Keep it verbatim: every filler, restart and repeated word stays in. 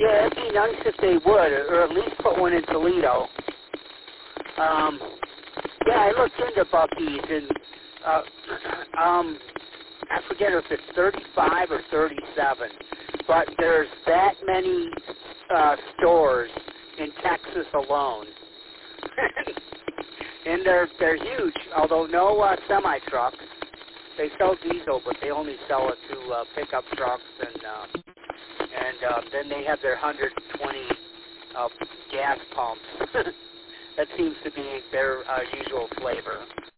Yeah, it'd be nice if they would, or at least put one in Toledo. Um, yeah, I looked into Buc-ee's, and uh, um, I forget if it's thirty-five or thirty-seven, but there's that many uh, stores in Texas alone. And they're they're huge, although no uh, semi trucks. They sell diesel, but they only sell it to uh, pickup trucks, and uh, and um, then they have their one hundred twenty uh, gas pumps. That seems to be their uh, usual flavor.